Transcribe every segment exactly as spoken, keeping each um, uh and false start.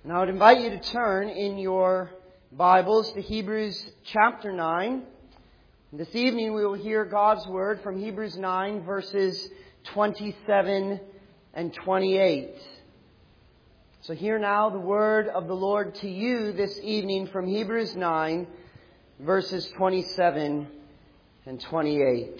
Now I would invite you to turn in your Bibles to Hebrews chapter nine. This evening we will hear God's Word from Hebrews nine verses twenty-seven and twenty-eight. So hear now the Word of the Lord to you this evening from Hebrews nine verses twenty-seven and twenty-eight.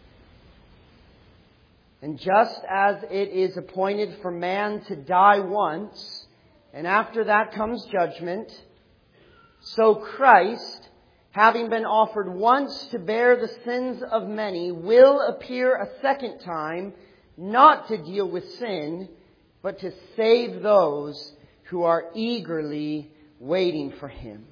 And just as it is appointed for man to die once, and after that comes judgment, so Christ, having been offered once to bear the sins of many, will appear a second time, not to deal with sin, but to save those who are eagerly waiting for Him.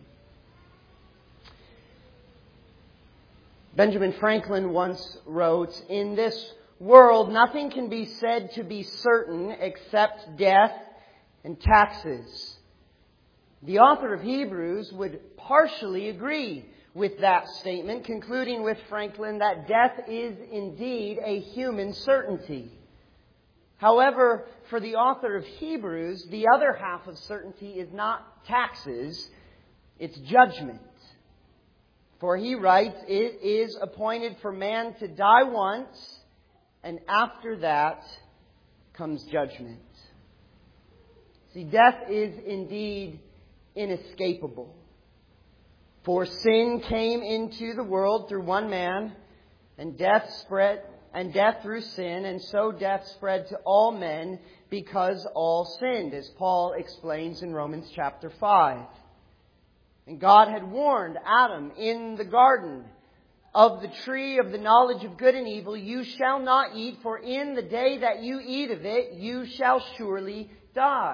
Benjamin Franklin once wrote, "In this world nothing can be said to be certain except death and taxes." The author of Hebrews would partially agree with that statement, concluding with Franklin that death is indeed a human certainty. However, for the author of Hebrews, the other half of certainty is not taxes, it's judgment. For he writes, "It is appointed for man to die once, and after that comes judgment." See, death is indeed inescapable. For sin came into the world through one man, and death spread, and death through sin, and so death spread to all men because all sinned, as Paul explains in Romans chapter five. And God had warned Adam in the garden, "Of the tree of the knowledge of good and evil you shall not eat, for in the day that you eat of it you shall surely die."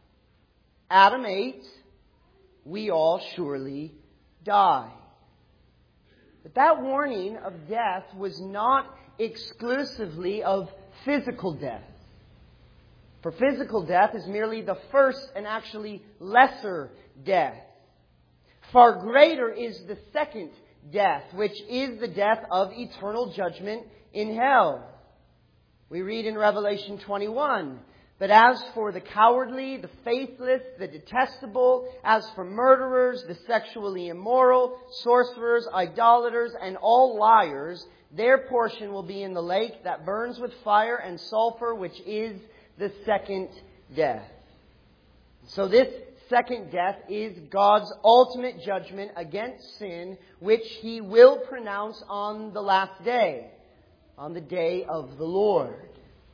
Adam ate, we all surely die. But that warning of death was not exclusively of physical death. For physical death is merely the first and actually lesser death. Far greater is the second death, which is the death of eternal judgment in hell. We read in Revelation twenty-one, "But as for the cowardly, the faithless, the detestable, as for murderers, the sexually immoral, sorcerers, idolaters, and all liars, their portion will be in the lake that burns with fire and sulfur, which is the second death." So this second death is God's ultimate judgment against sin, which He will pronounce on the last day, on the day of the Lord.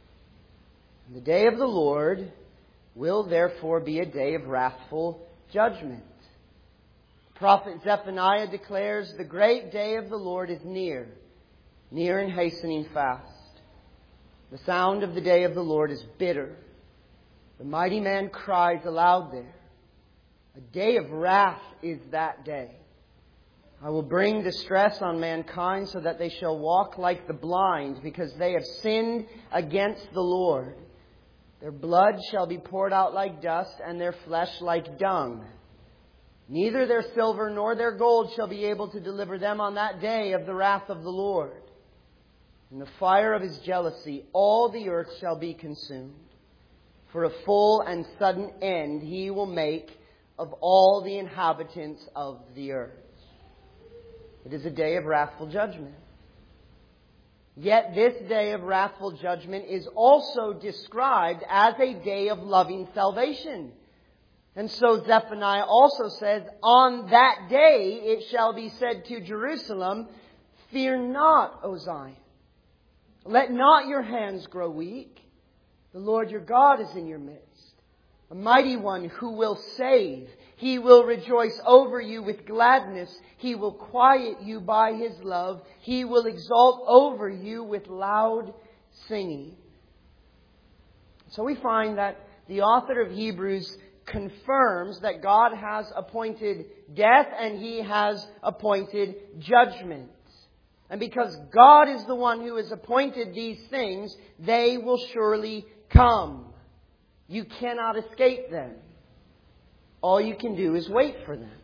The day of the Lord will therefore be a day of wrathful judgment. The prophet Zephaniah declares, "The great day of the Lord is near, near and hastening fast. The sound of the day of the Lord is bitter. The mighty man cries aloud there. A day of wrath is that day. I will bring distress on mankind so that they shall walk like the blind, because they have sinned against the Lord. Their blood shall be poured out like dust, and their flesh like dung. Neither their silver nor their gold shall be able to deliver them on that day of the wrath of the Lord. In the fire of His jealousy, all the earth shall be consumed. For a full and sudden end He will make of all the inhabitants of the earth." It is a day of wrathful judgment. Yet this day of wrathful judgment is also described as a day of loving salvation. And so Zephaniah also says, "On that day it shall be said to Jerusalem, 'Fear not, O Zion. Let not your hands grow weak. The Lord your God is in your midst, a mighty one who will save. He will rejoice over you with gladness. He will quiet you by His love. He will exalt over you with loud singing." So we find that the author of Hebrews confirms that God has appointed death and He has appointed judgment. And because God is the one who has appointed these things, they will surely come. You cannot escape them. All you can do is wait for them.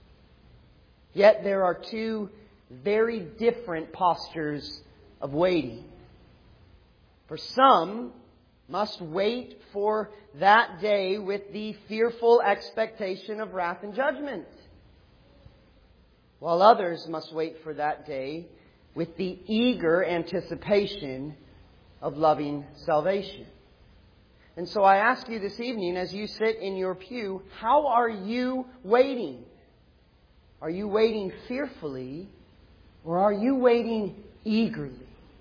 Yet there are two very different postures of waiting. For some, must wait for that day with the fearful expectation of wrath and judgment, while others must wait for that day with the eager anticipation of loving salvation. And so I ask you this evening, as you sit in your pew, how are you waiting? Are you waiting fearfully, or are you waiting eagerly?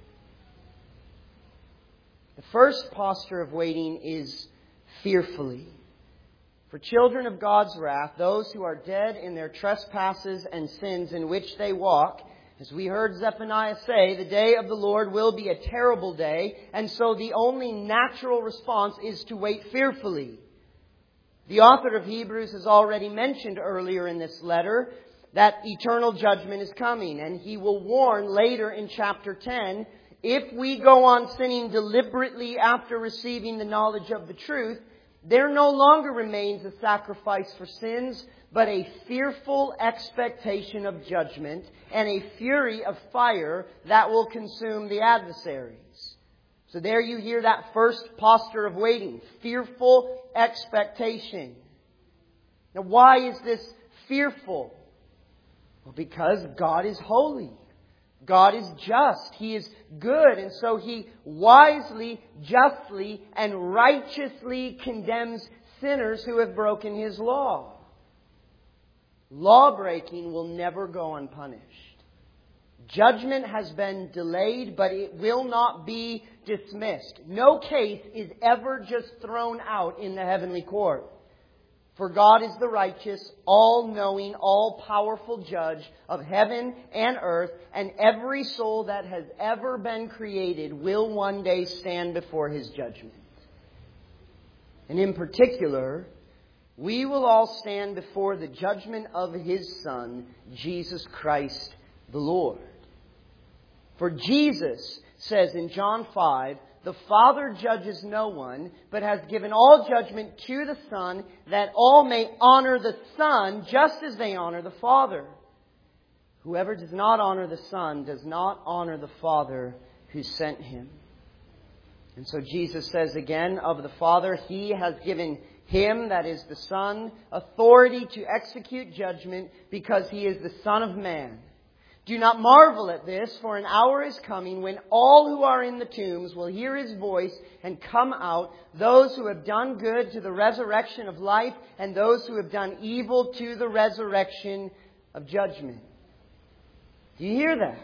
The first posture of waiting is fearfully. For children of God's wrath, those who are dead in their trespasses and sins in which they walk, as we heard Zephaniah say, the day of the Lord will be a terrible day, and so the only natural response is to wait fearfully. The author of Hebrews has already mentioned earlier in this letter that eternal judgment is coming, and he will warn later in chapter ten, if we go on sinning deliberately after receiving the knowledge of the truth, there no longer remains a sacrifice for sins, but a fearful expectation of judgment and a fury of fire that will consume the adversaries. So there you hear that first posture of waiting, fearful expectation. Now why is this fearful? Well, because God is holy. God is just. He is good. And so He wisely, justly, and righteously condemns sinners who have broken His law. Law-breaking will never go unpunished. Judgment has been delayed, but it will not be dismissed. No case is ever just thrown out in the heavenly court. For God is the righteous, all-knowing, all-powerful judge of heaven and earth, and every soul that has ever been created will one day stand before His judgment. And in particular, we will all stand before the judgment of His Son, Jesus Christ the Lord. For Jesus says in John five, the Father judges no one, but has given all judgment to the Son, that all may honor the Son just as they honor the Father. Whoever does not honor the Son does not honor the Father who sent Him. And so Jesus says again of the Father, He has given Him, that is the Son, authority to execute judgment because He is the Son of Man. Do not marvel at this, for an hour is coming when all who are in the tombs will hear His voice and come out, those who have done good to the resurrection of life, and those who have done evil to the resurrection of judgment. Do you hear that?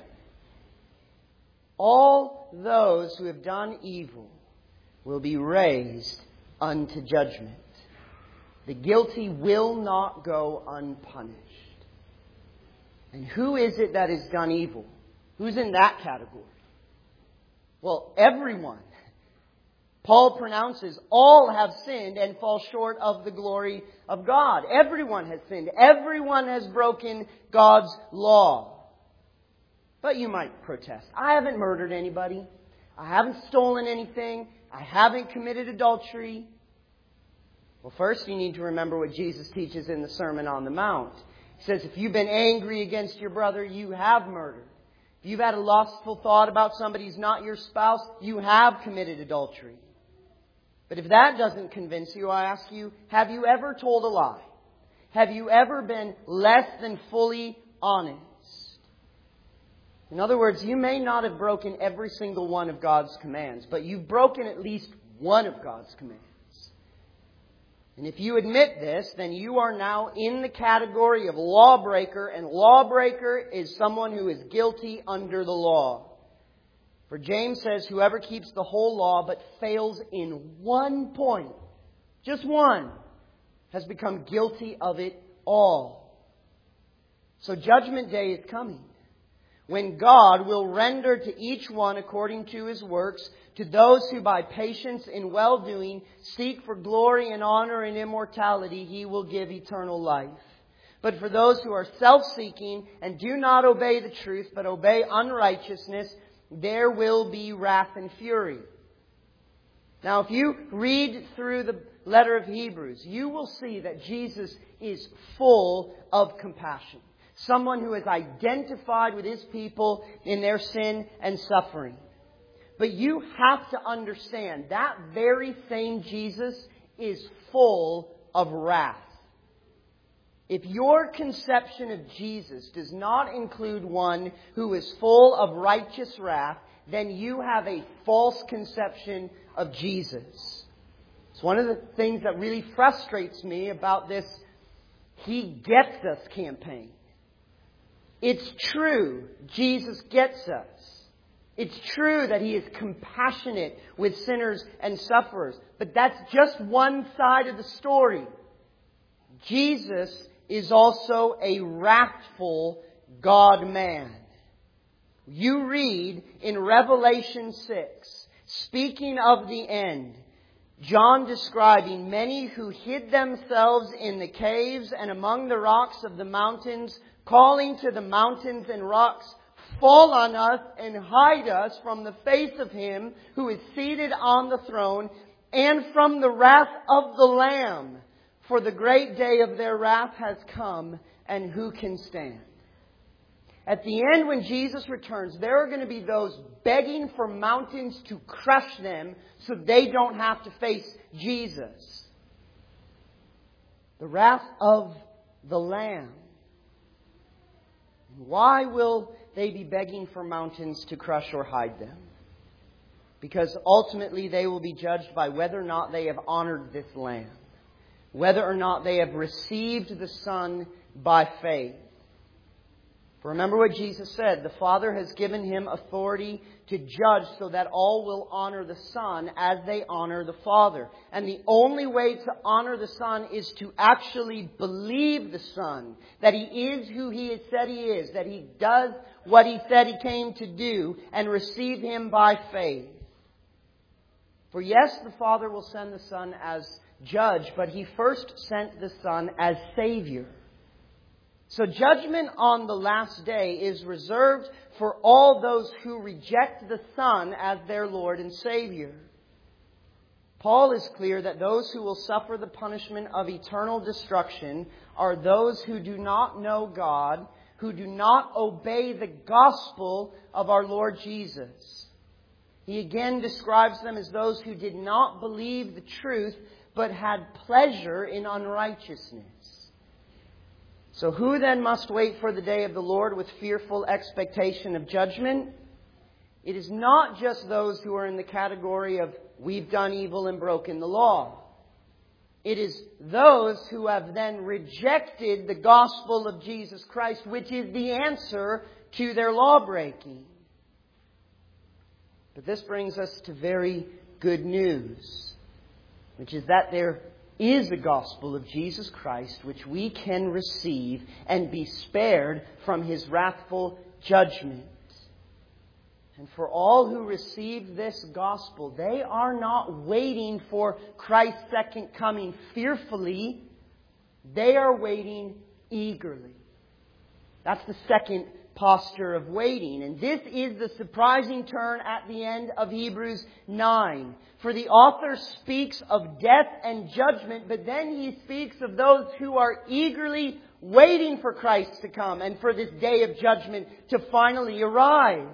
All those who have done evil will be raised unto judgment. The guilty will not go unpunished. And who is it that has done evil? Who's in that category? Well, everyone. Paul pronounces, all have sinned and fall short of the glory of God. Everyone has sinned. Everyone has broken God's law. But you might protest. I haven't murdered anybody. I haven't stolen anything. I haven't committed adultery. Well, first you need to remember what Jesus teaches in the Sermon on the Mount. He says, if you've been angry against your brother, you have murdered. If you've had a lustful thought about somebody who's not your spouse, you have committed adultery. But if that doesn't convince you, I ask you, have you ever told a lie? Have you ever been less than fully honest? In other words, you may not have broken every single one of God's commands, but you've broken at least one of God's commands. And if you admit this, then you are now in the category of lawbreaker, and lawbreaker is someone who is guilty under the law. For James says, whoever keeps the whole law but fails in one point, just one, has become guilty of it all. So Judgment Day is coming, when God will render to each one according to his works, to those who by patience in well-doing seek for glory and honor and immortality, He will give eternal life. But for those who are self-seeking and do not obey the truth, but obey unrighteousness, there will be wrath and fury. Now, if you read through the letter of Hebrews, you will see that Jesus is full of compassion. Someone who has identified with His people in their sin and suffering. But you have to understand that very same Jesus is full of wrath. If your conception of Jesus does not include one who is full of righteous wrath, then you have a false conception of Jesus. It's one of the things that really frustrates me about this He Gets Us campaign. It's true, Jesus gets us. It's true that He is compassionate with sinners and sufferers. But that's just one side of the story. Jesus is also a wrathful God-man. You read in Revelation six, speaking of the end, John describing many who hid themselves in the caves and among the rocks of the mountains, calling to the mountains and rocks, fall on us and hide us from the face of Him who is seated on the throne and from the wrath of the Lamb. For the great day of their wrath has come, and who can stand? At the end, when Jesus returns, there are going to be those begging for mountains to crush them so they don't have to face Jesus. The wrath of the Lamb. Why will they be begging for mountains to crush or hide them? Because ultimately they will be judged by whether or not they have honored this Lamb. Whether or not they have received the Son by faith. For remember what Jesus said, the Father has given Him authority to judge so that all will honor the Son as they honor the Father. And the only way to honor the Son is to actually believe the Son. That He is who He has said He is. That He does what He said He came to do. And receive Him by faith. For yes, the Father will send the Son as judge, but He first sent the Son as Savior. So judgment on the last day is reserved for all those who reject the Son as their Lord and Savior. Paul is clear that those who will suffer the punishment of eternal destruction are those who do not know God, who do not obey the gospel of our Lord Jesus. He again describes them as those who did not believe the truth, but had pleasure in unrighteousness. So who then must wait for the day of the Lord with fearful expectation of judgment? It is not just those who are in the category of we've done evil and broken the law. It is those who have then rejected the gospel of Jesus Christ, which is the answer to their law breaking. But this brings us to very good news, which is that there is a gospel of Jesus Christ which we can receive and be spared from His wrathful judgment. And for all who receive this gospel, they are not waiting for Christ's second coming fearfully. They are waiting eagerly. That's the second posture of waiting. And this is the surprising turn at the end of Hebrews nine. For the author speaks of death and judgment, but then he speaks of those who are eagerly waiting for Christ to come and for this day of judgment to finally arrive.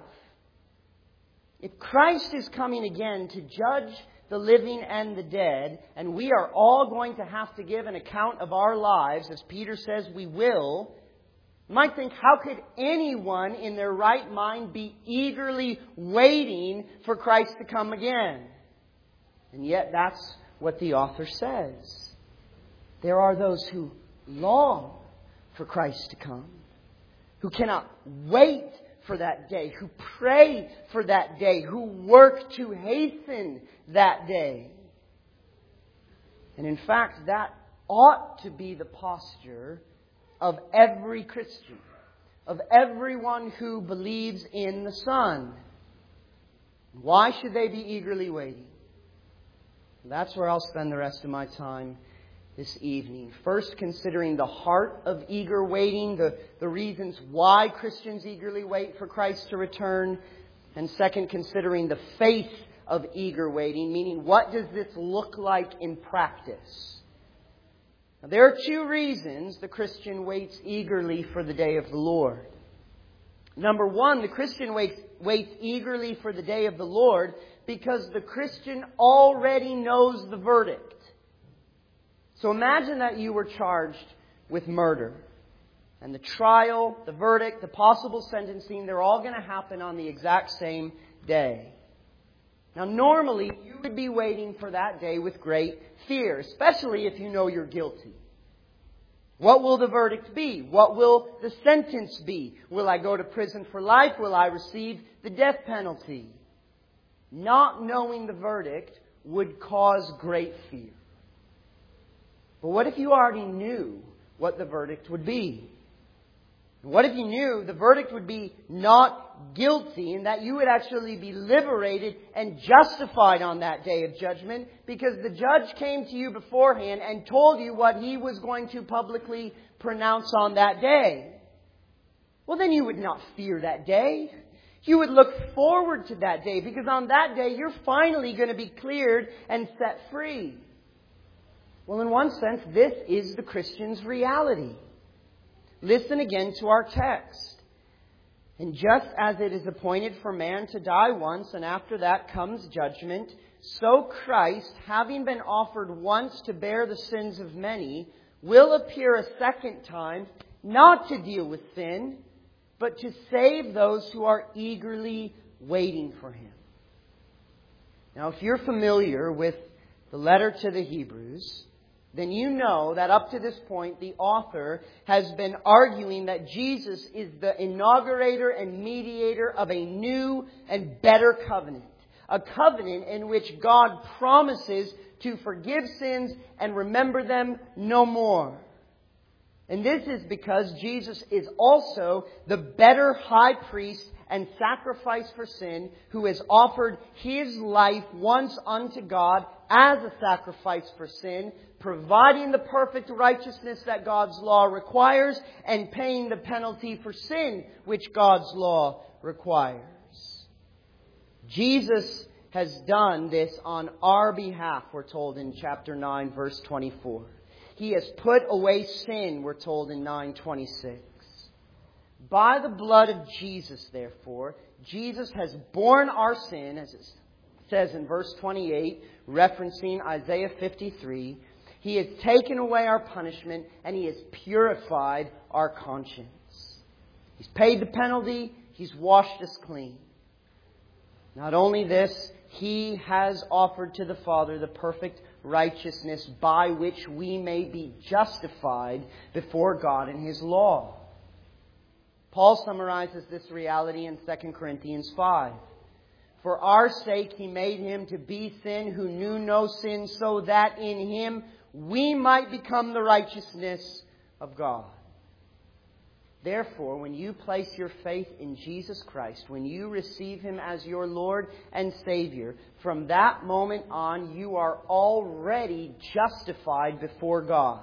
If Christ is coming again to judge the living and the dead, and we are all going to have to give an account of our lives, as Peter says we will, you might think, how could anyone in their right mind be eagerly waiting for Christ to come again? And yet that's what the author says. There are those who long for Christ to come, who cannot wait for that day, who pray for that day, who work to hasten that day. And in fact, that ought to be the posture of every Christian, of everyone who believes in the Son. Why should they be eagerly waiting? That's where I'll spend the rest of my time this evening. First, considering the heart of eager waiting, the, the reasons why Christians eagerly wait for Christ to return. And second, considering the face of eager waiting, meaning what does this look like in practice? Now, there are two reasons the Christian waits eagerly for the day of the Lord. Number one, the Christian waits waits eagerly for the day of the Lord because the Christian already knows the verdict. So imagine that you were charged with murder. And the trial, the verdict, the possible sentencing, they're all going to happen on the exact same day. Now normally you would be waiting for that day with great fear, especially if you know you're guilty. What will the verdict be? What will the sentence be? Will I go to prison for life? Will I receive the death penalty? Not knowing the verdict would cause great fear. But what if you already knew what the verdict would be? What if you knew the verdict would be not guilty and that you would actually be liberated and justified on that day of judgment because the judge came to you beforehand and told you what he was going to publicly pronounce on that day? Well, then you would not fear that day. You would look forward to that day because on that day you're finally going to be cleared and set free. Well, in one sense, this is the Christian's reality. Listen again to our text. And just as it is appointed for man to die once, and after that comes judgment, so Christ, having been offered once to bear the sins of many, will appear a second time, not to deal with sin, but to save those who are eagerly waiting for Him. Now, if you're familiar with the letter to the Hebrews, then you know that up to this point, the author has been arguing that Jesus is the inaugurator and mediator of a new and better covenant. A covenant in which God promises to forgive sins and remember them no more. And this is because Jesus is also the better high priest and sacrifice for sin, who has offered His life once unto God as a sacrifice for sin, providing the perfect righteousness that God's law requires and paying the penalty for sin which God's law requires. Jesus has done this on our behalf, we're told in chapter nine, verse twenty-four. He has put away sin, we're told in nine twenty-six. By the blood of Jesus, therefore, Jesus has borne our sin, as it says in verse twenty-eight, referencing Isaiah fifty-three. He has taken away our punishment and He has purified our conscience. He's paid the penalty. He's washed us clean. Not only this, He has offered to the Father the perfect righteousness by which we may be justified before God in His law. Paul summarizes this reality in Second Corinthians five. For our sake He made Him to be sin who knew no sin, so that in Him we might become the righteousness of God. Therefore, when you place your faith in Jesus Christ, when you receive Him as your Lord and Savior, from that moment on you are already justified before God.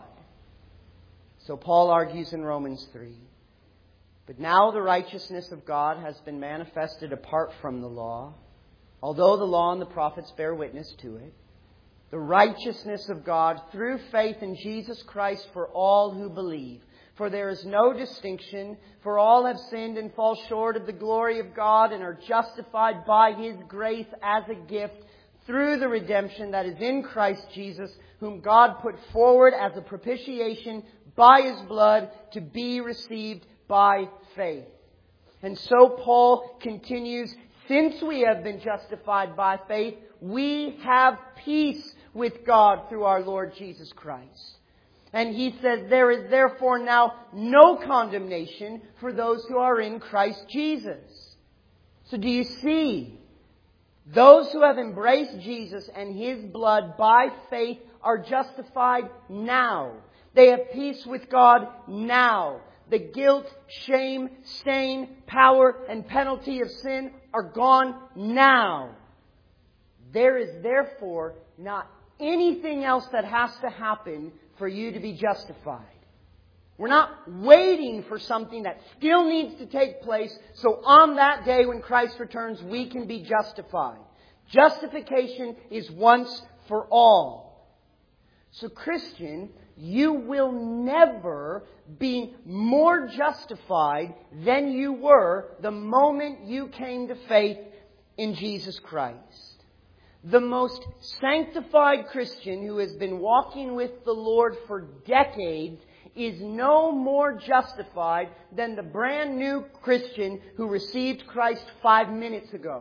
So Paul argues in Romans three. But now the righteousness of God has been manifested apart from the law, although the law and the prophets bear witness to it. The righteousness of God through faith in Jesus Christ for all who believe. For there is no distinction, for all have sinned and fall short of the glory of God and are justified by His grace as a gift through the redemption that is in Christ Jesus, whom God put forward as a propitiation by His blood to be received by faith. And so Paul continues, since we have been justified by faith, we have peace with God through our Lord Jesus Christ. And he says, there is therefore now no condemnation for those who are in Christ Jesus. So do you see? Those who have embraced Jesus and His blood by faith are justified now. They have peace with God now. The guilt, shame, stain, power, and penalty of sin are gone now. There is therefore not anything else that has to happen for you to be justified. We're not waiting for something that still needs to take place, so on that day when Christ returns, we can be justified. Justification is once for all. So Christian, you will never be more justified than you were the moment you came to faith in Jesus Christ. The most sanctified Christian who has been walking with the Lord for decades is no more justified than the brand new Christian who received Christ five minutes ago.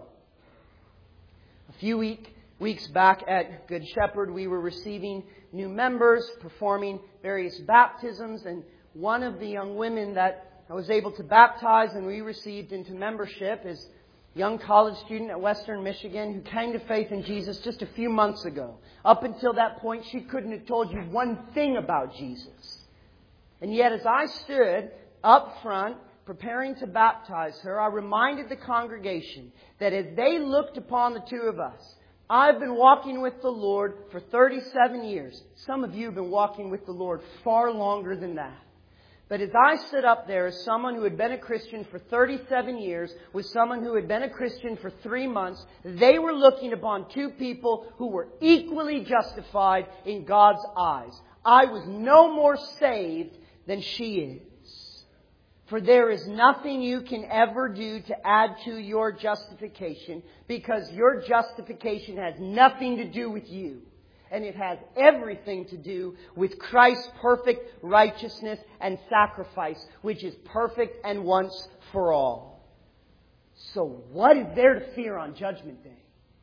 A few week, weeks back at Good Shepherd, we were receiving new members, performing various baptisms, and one of the young women that I was able to baptize and we received into membership is a young college student at Western Michigan who came to faith in Jesus just a few months ago. Up until that point, she couldn't have told you one thing about Jesus. And yet, as I stood up front, preparing to baptize her, I reminded the congregation that as they looked upon the two of us, I've been walking with the Lord for thirty-seven years. Some of you have been walking with the Lord far longer than that. But as I stood up there as someone who had been a Christian for thirty-seven years, with someone who had been a Christian for three months, they were looking upon two people who were equally justified in God's eyes. I was no more saved than she is. For there is nothing you can ever do to add to your justification, because your justification has nothing to do with you. And it has everything to do with Christ's perfect righteousness and sacrifice, which is perfect and once for all. So what is there to fear on Judgment Day?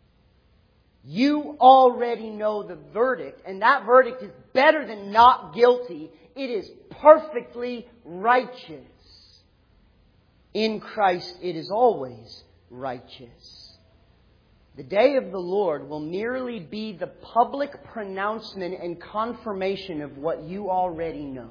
You already know the verdict, and that verdict is better than not guilty. It is perfectly righteous. In Christ it is always righteous. The day of the Lord will merely be the public pronouncement and confirmation of what you already know.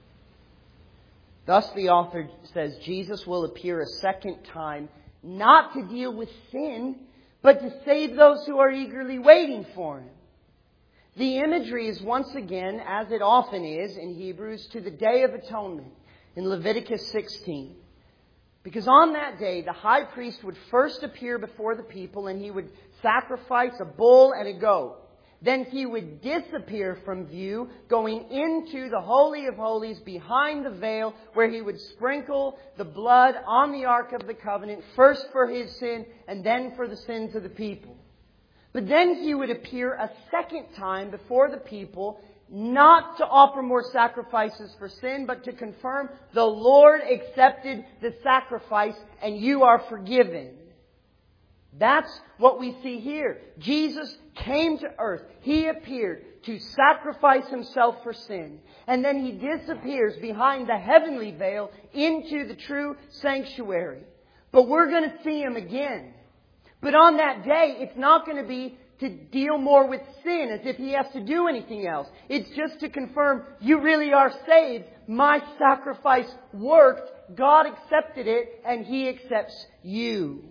Thus the author says Jesus will appear a second time, not to deal with sin, but to save those who are eagerly waiting for Him. The imagery is once again, as it often is in Hebrews, to the Day of Atonement in Leviticus sixteen. Because on that day, the high priest would first appear before the people and he would sacrifice a bull and a goat. Then he would disappear from view, going into the Holy of Holies behind the veil, where he would sprinkle the blood on the Ark of the Covenant, first for his sin and then for the sins of the people. But then he would appear a second time before the people, not to offer more sacrifices for sin, but to confirm the Lord accepted the sacrifice and you are forgiven. That's what we see here. Jesus came to earth. He appeared to sacrifice Himself for sin. And then He disappears behind the heavenly veil into the true sanctuary. But we're going to see Him again. But on that day, it's not going to be to deal more with sin as if He has to do anything else. It's just to confirm you really are saved. My sacrifice worked. God accepted it and He accepts you.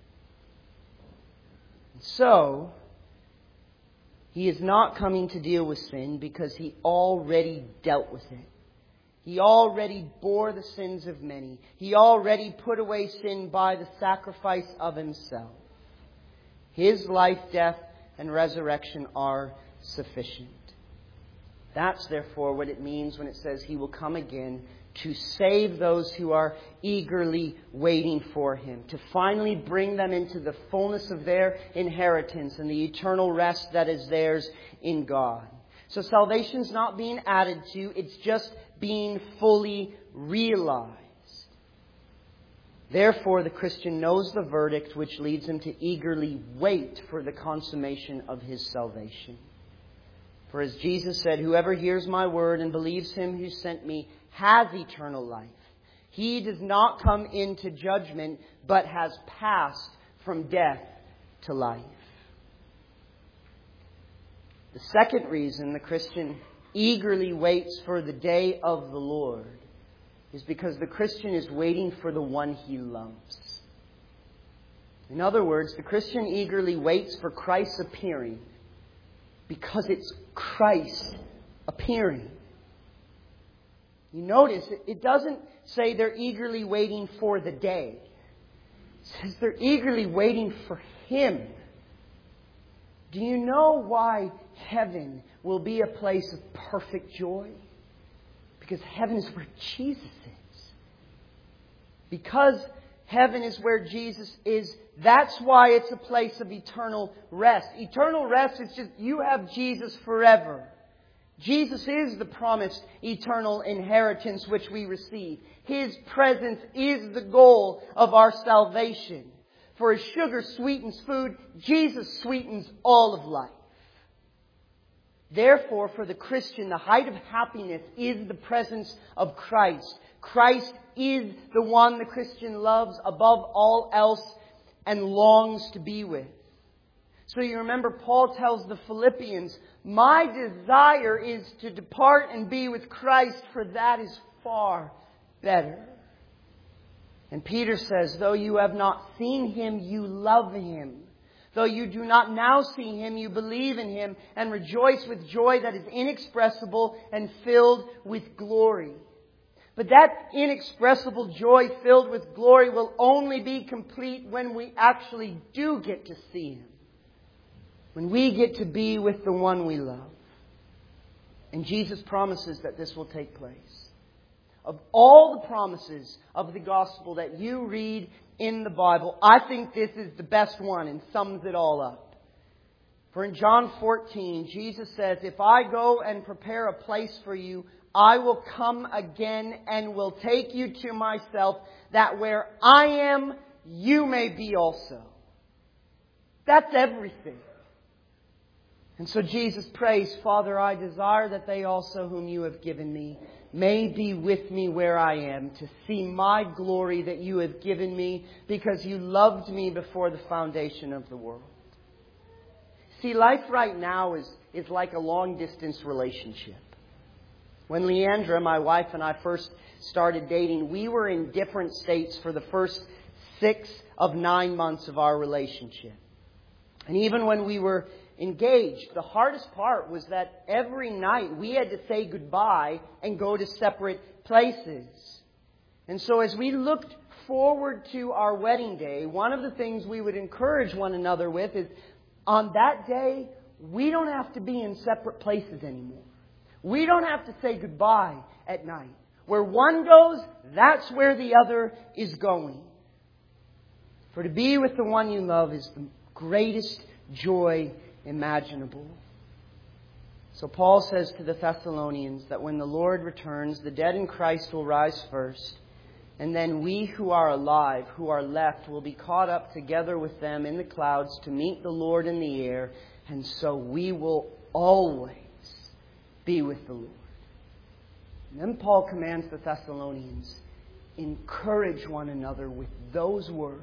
So, He is not coming to deal with sin because He already dealt with it. He already bore the sins of many. He already put away sin by the sacrifice of Himself. His life, death, and resurrection are sufficient. That's therefore what it means when it says He will come again to save those who are eagerly waiting for Him, to finally bring them into the fullness of their inheritance and the eternal rest that is theirs in God. So salvation's not being added to, it's just being fully realized. Therefore, the Christian knows the verdict which leads him to eagerly wait for the consummation of his salvation. For as Jesus said, whoever hears my word and believes Him who sent me has eternal life. He does not come into judgment, but has passed from death to life. The second reason the Christian eagerly waits for the day of the Lord is because the Christian is waiting for the one he loves. In other words, the Christian eagerly waits for Christ's appearing because it's Christ appearing. You notice it doesn't say they're eagerly waiting for the day. It says they're eagerly waiting for Him. Do you know why heaven, will be a place of perfect joy. Because heaven is where Jesus is. Because heaven is where Jesus is, that's why it's a place of eternal rest. Eternal rest is just you have Jesus forever. Jesus is the promised eternal inheritance which we receive. His presence is the goal of our salvation. For as sugar sweetens food, Jesus sweetens all of life. Therefore, for the Christian, the height of happiness is the presence of Christ. Christ is the one the Christian loves above all else and longs to be with. So you remember Paul tells the Philippians, my desire is to depart and be with Christ, for that is far better. And Peter says, though you have not seen Him, you love Him. Though you do not now see Him, you believe in Him and rejoice with joy that is inexpressible and filled with glory. But that inexpressible joy filled with glory will only be complete when we actually do get to see Him. When we get to be with the one we love. And Jesus promises that this will take place. Of all the promises of the gospel that you read in the Bible, I think this is the best one and sums it all up. For in John fourteen, Jesus says, if I go and prepare a place for you, I will come again and will take you to myself, that where I am, you may be also. That's everything. And so Jesus prays, Father, I desire that they also whom you have given me may be with me where I am, to see my glory that you have given me because you loved me before the foundation of the world. See, life right now is, is like a long-distance relationship. When Leandra, my wife, and I first started dating, we were in different states for the first six of nine months of our relationship. And even when we were engaged, the hardest part was that every night we had to say goodbye and go to separate places. And so as we looked forward to our wedding day, one of the things we would encourage one another with is, on that day, we don't have to be in separate places anymore. We don't have to say goodbye at night. Where one goes, that's where the other is going. For to be with the one you love is the greatest joy imaginable. So Paul says to the Thessalonians that when the Lord returns, the dead in Christ will rise first, and then we who are alive, who are left, will be caught up together with them in the clouds to meet the Lord in the air, and so we will always be with the Lord. And then Paul commands the Thessalonians, encourage one another with those words.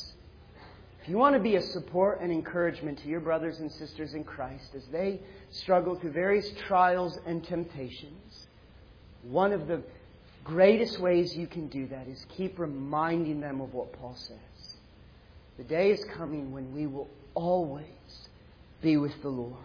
If you want to be a support and encouragement to your brothers and sisters in Christ as they struggle through various trials and temptations, one of the greatest ways you can do that is keep reminding them of what Paul says. The day is coming when we will always be with the Lord.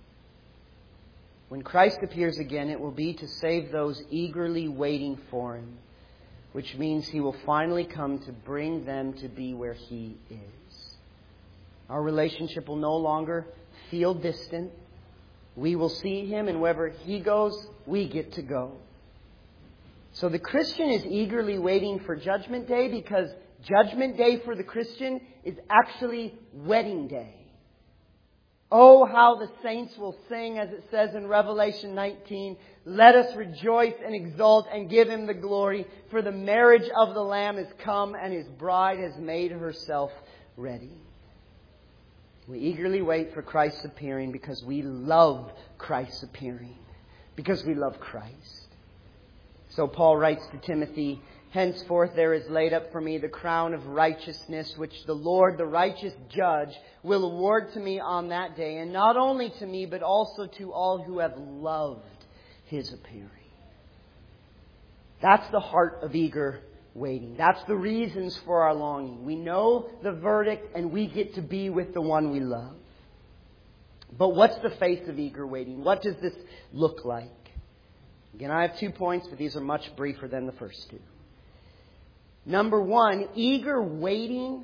When Christ appears again, it will be to save those eagerly waiting for Him, which means He will finally come to bring them to be where He is. Our relationship will no longer feel distant. We will see Him, and wherever He goes, we get to go. So the Christian is eagerly waiting for Judgment Day because Judgment Day for the Christian is actually wedding day. Oh, how the saints will sing, as it says in Revelation nineteen, let us rejoice and exult and give Him the glory, for the marriage of the Lamb is come and His bride has made herself ready. We eagerly wait for Christ's appearing because we love Christ's appearing, because we love Christ. So Paul writes to Timothy, henceforth there is laid up for me the crown of righteousness, which the Lord, the righteous judge, will award to me on that day, and not only to me, but also to all who have loved His appearing. That's the heart of eager waiting. That's the reasons for our longing. We know the verdict and we get to be with the one we love. But what's the face of eager waiting? What does this look like? Again, I have two points, but these are much briefer than the first two. Number one, eager waiting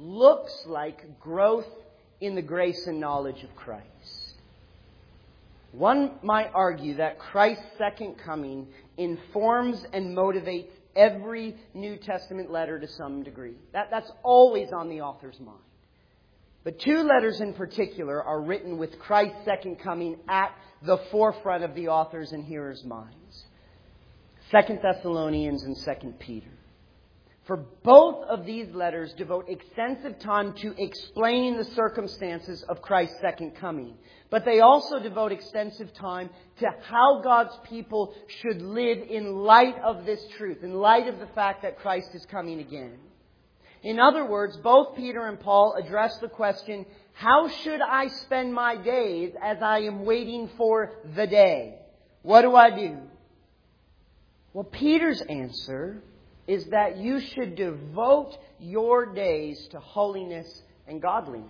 looks like growth in the grace and knowledge of Christ. One might argue that Christ's second coming informs and motivates every New Testament letter to some degree. That, that's always on the author's mind. But two letters in particular are written with Christ's second coming at the forefront of the author's and hearer's minds. Second Thessalonians and Second Peter. For both of these letters devote extensive time to explaining the circumstances of Christ's second coming. But they also devote extensive time to how God's people should live in light of this truth, in light of the fact that Christ is coming again. In other words, both Peter and Paul address the question, how should I spend my days as I am waiting for the day? What do I do? Well, Peter's answer is that you should devote your days to holiness and godliness.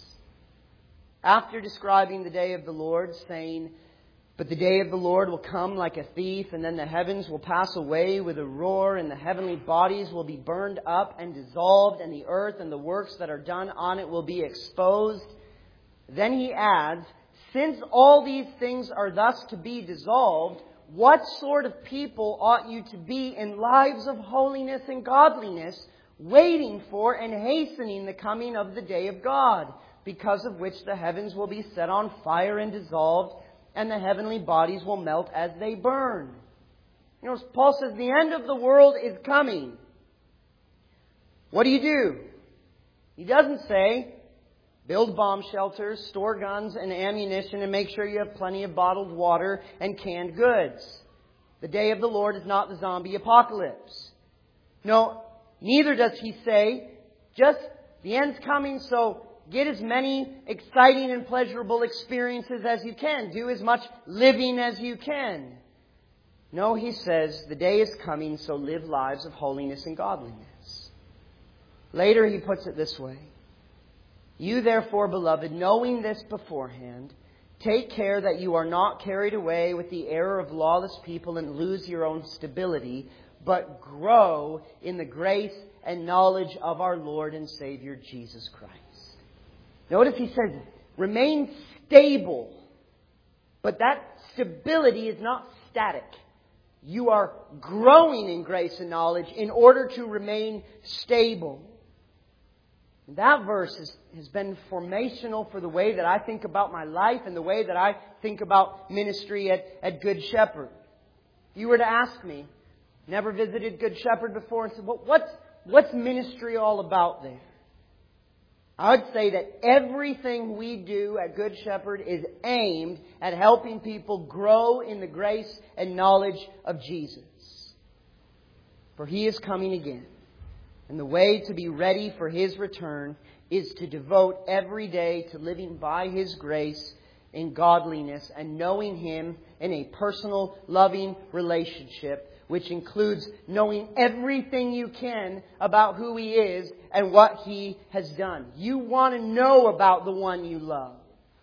After describing the day of the Lord, saying, but the day of the Lord will come like a thief, and then the heavens will pass away with a roar, and the heavenly bodies will be burned up and dissolved, and the earth and the works that are done on it will be exposed. Then he adds, since all these things are thus to be dissolved, what sort of people ought you to be in lives of holiness and godliness, waiting for and hastening the coming of the day of God, because of which the heavens will be set on fire and dissolved, and the heavenly bodies will melt as they burn. You know, Paul says the end of the world is coming. What do you do? He doesn't say, build bomb shelters, store guns and ammunition, and make sure you have plenty of bottled water and canned goods. The day of the Lord is not the zombie apocalypse. No, neither does he say, just the end's coming, so get as many exciting and pleasurable experiences as you can. Do as much living as you can. No, he says, the day is coming, so live lives of holiness and godliness. Later he puts it this way. You therefore, beloved, knowing this beforehand, take care that you are not carried away with the error of lawless people and lose your own stability, but grow in the grace and knowledge of our Lord and Savior Jesus Christ. Notice he says, remain stable. But that stability is not static. You are growing in grace and knowledge in order to remain stable. That verse has, has been formational for the way that I think about my life and the way that I think about ministry at, at Good Shepherd. If you were to ask me, never visited Good Shepherd before, and said, well, what's, what's ministry all about there? I would say that everything we do at Good Shepherd is aimed at helping people grow in the grace and knowledge of Jesus. For He is coming again. And the way to be ready for His return is to devote every day to living by His grace in godliness and knowing Him in a personal, loving relationship, which includes knowing everything you can about who He is and what He has done. You want to know about the one you love.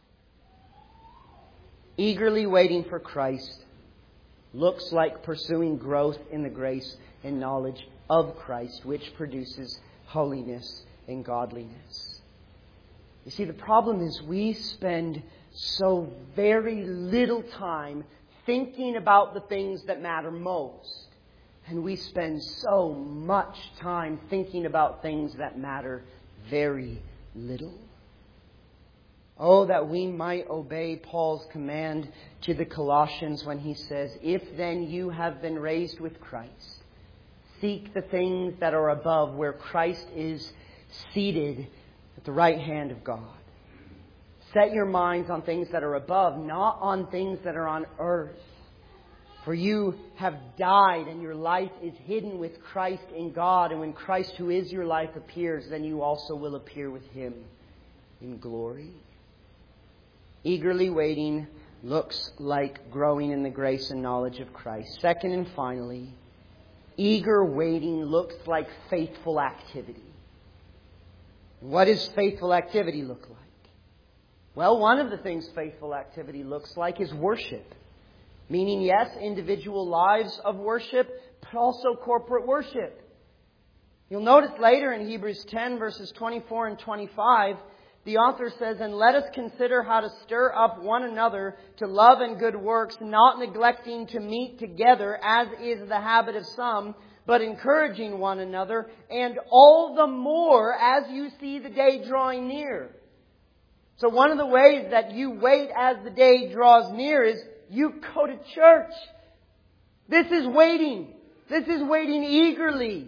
Eagerly waiting for Christ looks like pursuing growth in the grace and knowledge of Christ, which produces holiness and godliness. You see, the problem is we spend so very little time thinking about the things that matter most. And we spend so much time thinking about things that matter very little. Oh, that we might obey Paul's command to the Colossians when he says, if then you have been raised with Christ, seek the things that are above where Christ is seated at the right hand of God. Set your minds on things that are above, not on things that are on earth. For you have died and your life is hidden with Christ in God. And when Christ, who is your life, appears, then you also will appear with Him in glory. Eagerly waiting looks like growing in the grace and knowledge of Christ. Second and finally, eager waiting looks like faithful activity. What does faithful activity look like? Well, one of the things faithful activity looks like is worship. Meaning, yes, individual lives of worship, but also corporate worship. You'll notice later in Hebrews ten, verses twenty-four and twenty-five, the author says, "And let us consider how to stir up one another to love and good works, not neglecting to meet together, as is the habit of some, but encouraging one another, and all the more as you see the day drawing near." So one of the ways that you wait as the day draws near is you go to church. This is waiting. This is waiting eagerly.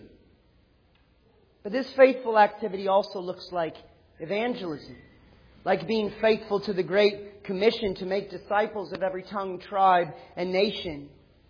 But this faithful activity also looks like evangelism, like being faithful to the Great Commission to make disciples of every tongue, tribe, and nation.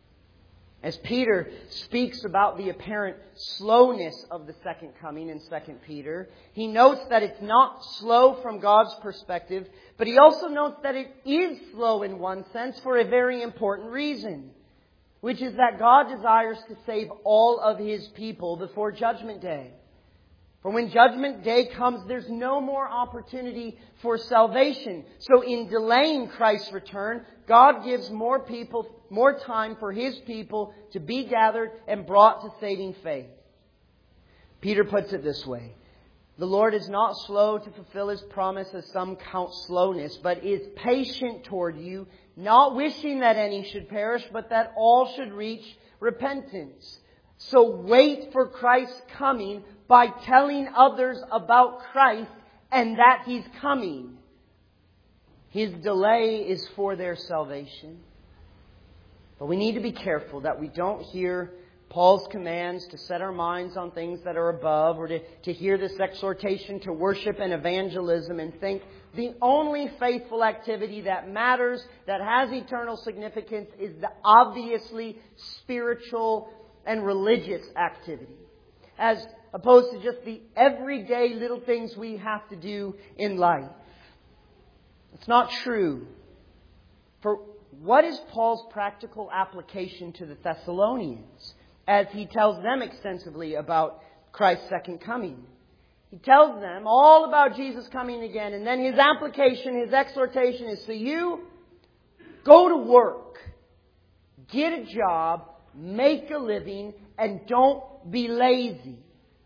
As Peter speaks about the apparent slowness of the second coming in Second Peter, he notes that it's not slow from God's perspective, but he also notes that it is slow in one sense for a very important reason, which is that God desires to save all of His people before Judgment Day. For when Judgment Day comes, there's no more opportunity for salvation. So in delaying Christ's return, God gives more people, more time for His people to be gathered and brought to saving faith. Peter puts it this way: "The Lord is not slow to fulfill His promise, as some count slowness, but is patient toward you, not wishing that any should perish, but that all should reach repentance." So wait for Christ's coming by telling others about Christ and that He's coming. His delay is for their salvation. But we need to be careful that we don't hear Paul's commands to set our minds on things that are above, or to, to hear this exhortation to worship and evangelism and think the only faithful activity that matters, that has eternal significance, is the obviously spiritual and religious activity, as opposed to just the everyday little things we have to do in life. It's not true. For what is Paul's practical application to the Thessalonians as he tells them extensively about Christ's second coming? He tells them all about Jesus coming again, and then his application, his exhortation is, so you go to work, get a job, make a living, and don't be lazy.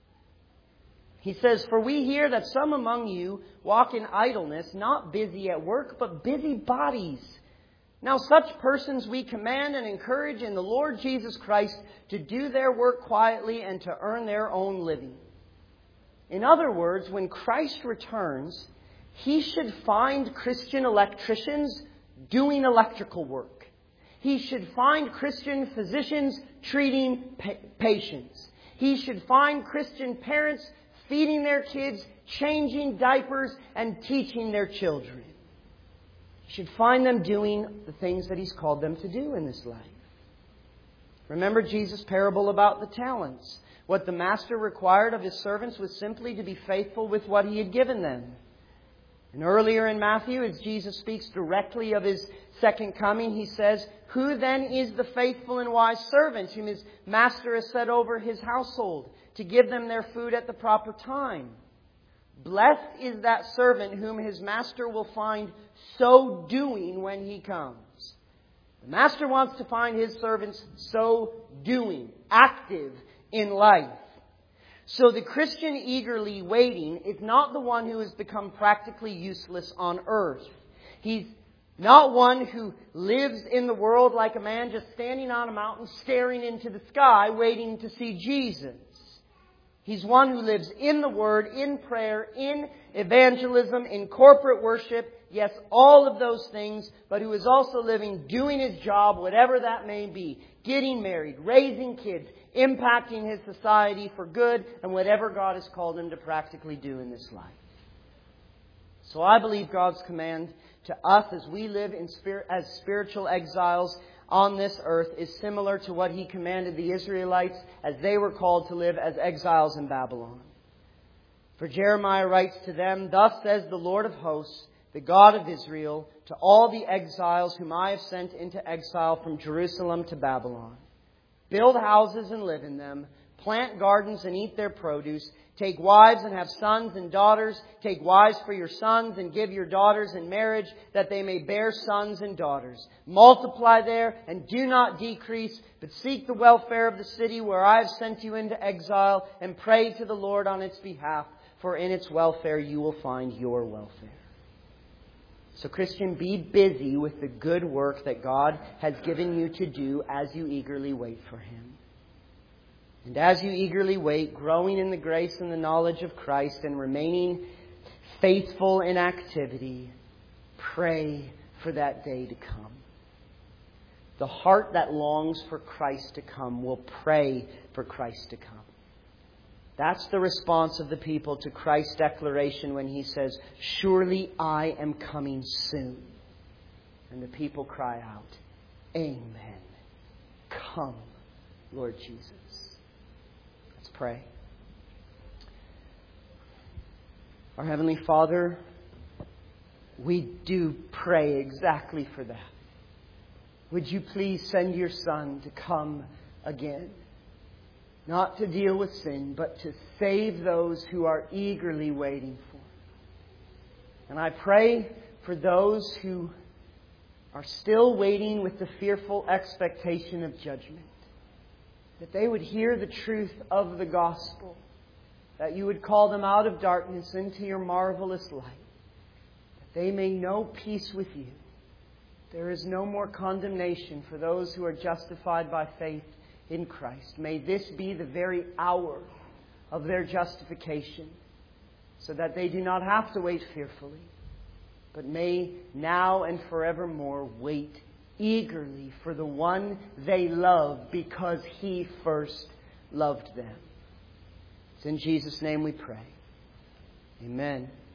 He says, "For we hear that some among you walk in idleness, not busy at work, but busy bodies. Now such persons we command and encourage in the Lord Jesus Christ to do their work quietly and to earn their own living." In other words, when Christ returns, He should find Christian electricians doing electrical work. He should find Christian physicians treating pa- patients. He should find Christian parents feeding their kids, changing diapers, and teaching their children. He should find them doing the things that He's called them to do in this life. Remember Jesus' parable about the talents. What the master required of his servants was simply to be faithful with what he had given them. And earlier in Matthew, as Jesus speaks directly of His second coming, He says, "Who then is the faithful and wise servant whom his master has set over his household to give them their food at the proper time? Blessed is that servant whom his master will find so doing when he comes." The master wants to find his servants so doing, active in life. So the Christian eagerly waiting is not the one who has become practically useless on earth. He's not one who lives in the world like a man just standing on a mountain staring into the sky waiting to see Jesus. He's one who lives in the Word, in prayer, in evangelism, in corporate worship. Yes, all of those things, but who is also living, doing his job, whatever that may be. Getting married, raising kids, impacting his society for good, and whatever God has called him to practically do in this life. So I believe God's command to us as we live in spirit, as spiritual exiles on this earth is similar to what He commanded the Israelites as they were called to live as exiles in Babylon. For Jeremiah writes to them, "Thus says the Lord of hosts, the God of Israel, to all the exiles whom I have sent into exile from Jerusalem to Babylon. Build houses and live in them. Plant gardens and eat their produce. Take wives and have sons and daughters. Take wives for your sons and give your daughters in marriage, that they may bear sons and daughters. Multiply there and do not decrease, but seek the welfare of the city where I have sent you into exile, and pray to the Lord on its behalf. for in its welfare you will find your welfare. So, Christian, be busy with the good work that God has given you to do as you eagerly wait for Him. And as you eagerly wait, growing in the grace and the knowledge of Christ and remaining faithful in activity, pray for that day to come. The heart that longs for Christ to come will pray for Christ to come. That's the response of the people to Christ's declaration when He says, "Surely I am coming soon." And the people cry out, "Amen. Come, Lord Jesus." Let's pray. Our Heavenly Father, we do pray exactly for that. Would you please send your Son to come again? Not to deal with sin, but to save those who are eagerly waiting for Him. And I pray for those who are still waiting with the fearful expectation of judgment, that they would hear the truth of the gospel, that you would call them out of darkness into your marvelous light, that they may know peace with you. There is no more condemnation for those who are justified by faith in Christ. May this be the very hour of their justification, so that they do not have to wait fearfully, but may now and forevermore wait eagerly for the one they love because He first loved them. It's in Jesus' name we pray. Amen.